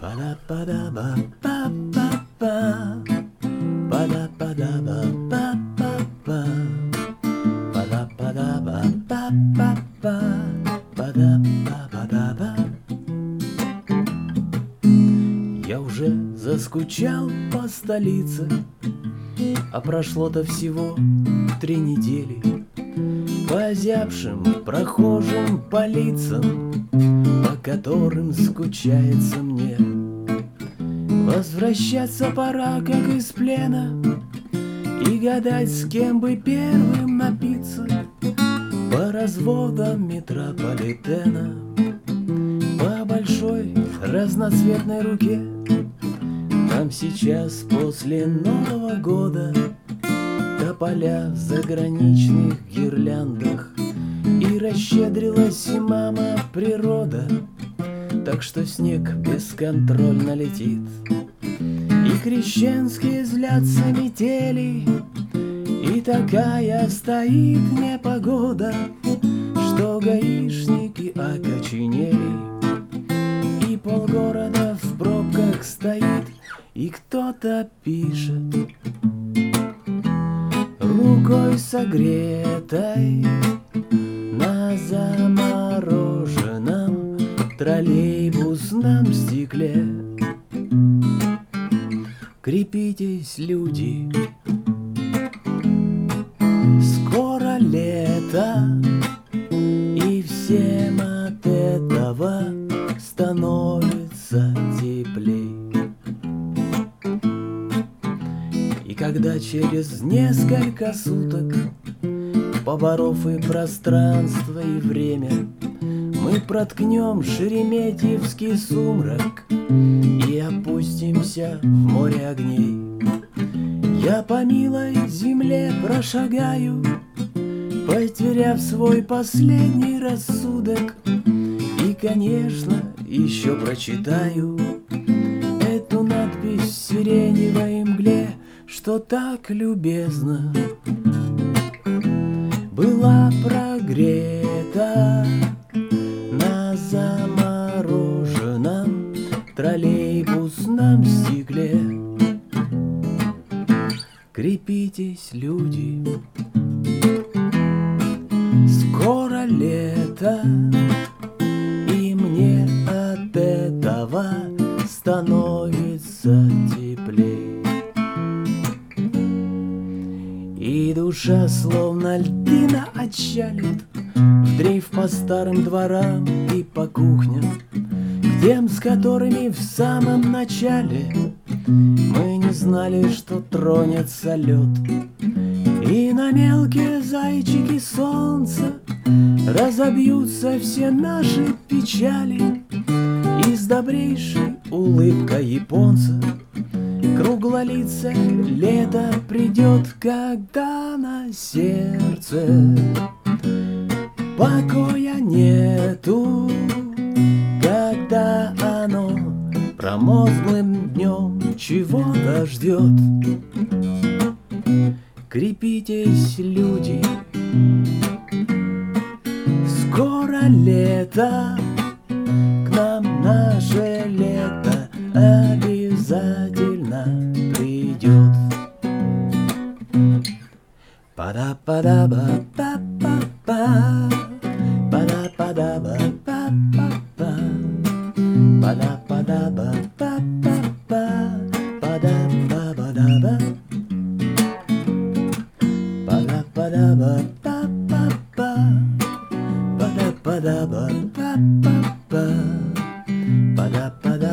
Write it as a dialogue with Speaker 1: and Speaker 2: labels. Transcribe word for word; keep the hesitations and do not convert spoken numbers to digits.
Speaker 1: Па-да-па-да-ба-па-па-па. Па-да-па-да-ба-па-па-па. Па-да-па-да-ба-па-па-па. Па-да-па-па-да-ба. Я уже заскучал по столице, а прошло-то всего три недели. По озябшим прохожим по лицам, по которым скучается мне. Возвращаться пора, как из плена, и гадать, с кем бы первым напиться. По разводам метрополитена, по большой разноцветной руке. Там сейчас после Нового года тополя в заграничных гирляндах, и расщедрилась и мама природа, так что снег бесконтрольно летит. И крещенские злятся метели, и такая стоит непогода, что гаишники окоченели, и полгорода в пробках стоит, и кто-то пишет рукой согретой на замороженном троллейбусном стекле. Крепитесь, люди, скоро лето, и всем от этого становится теплей. И когда через несколько суток, поборов и пространство, и время, мы проткнем шереметьевский сумрак и опустимся в море огней, я по милой земле прошагаю, потеряв свой последний рассудок, и, конечно, еще прочитаю эту надпись в сиреневой мгле, что так любезно была прогрета на замороженном троллейбусном стекле. Крепитесь, люди, скоро лето, и мне от этого становится теплей. И душа словно льдина отчалит в дрейф по старым дворам и по кухням, к тем, с которыми в самом начале мы не знали, что тронется лед. И на мелкие зайчики солнца разобьются все наши печали, и с добрейшей улыбкой японца круглолицее лето придет, когда на сердце покоя нету, когда оно промозглым днем чего-то ждет. Крепитесь, люди, скоро лето, к нам наше лето обязательно придет. Пада-пада-ба-па-па-па, пада-пада-ба-па-па-па, пада-пада-ба-па-па-па, пада-ба-ба-да-ба, пада-пада-ба-па-па-па, пада-пада-ба-па-па-па, пада-пада.